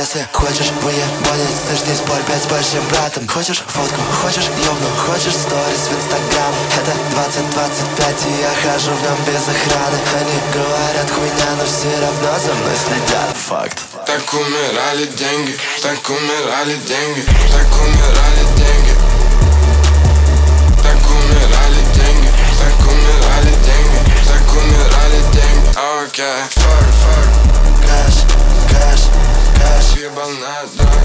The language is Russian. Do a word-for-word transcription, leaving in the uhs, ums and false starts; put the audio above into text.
Если хочешь выебонить, слышь, не спорь, блядь, с большим братом. Хочешь фотку, хочешь ёбну, хочешь сторис в инстаграм. Это двадцать двадцать пять, и я хожу в нем без охраны. Они говорят хуйня, но все равно за мной следят. Факт. Так умирали деньги, так умирали деньги, так умирали деньги. Так умирали деньги, так умирали деньги, так умирали деньги. Окей, fuck, fuck. Кэш, кэш, кэш. Ебал на драг.